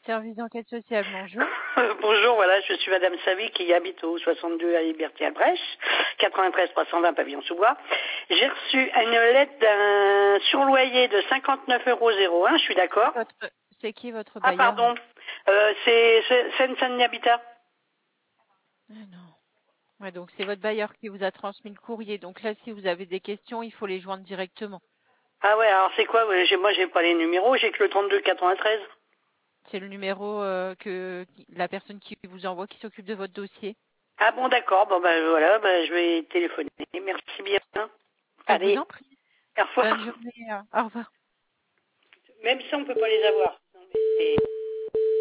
Service d'enquête sociale, bonjour. Bonjour, voilà, je suis Madame Savy qui habite au 62 à Liberty-Albrecht, 93 320 Pavillon-sous-Bois. J'ai reçu une lettre d'un surloyer de 59,01 €, je suis d'accord. C'est qui votre Ah, bailleur? pardon, c'est Seine-Saint-Denis Habitat. Ah non. Ouais, donc c'est votre bailleur qui vous a transmis le courrier. Donc là, si vous avez des questions, il faut les joindre directement. Ah ouais, alors c'est quoi? Moi, j'ai pas les numéros, j'ai que le 32 93. C'est le numéro que la personne qui vous envoie qui s'occupe de votre dossier. Ah bon, d'accord, bon ben voilà, je vais téléphoner. Merci bien. Je vous Allez, en prie. au revoir. Bonne journée. Au revoir. Même si on peut pas les avoir. Non, mais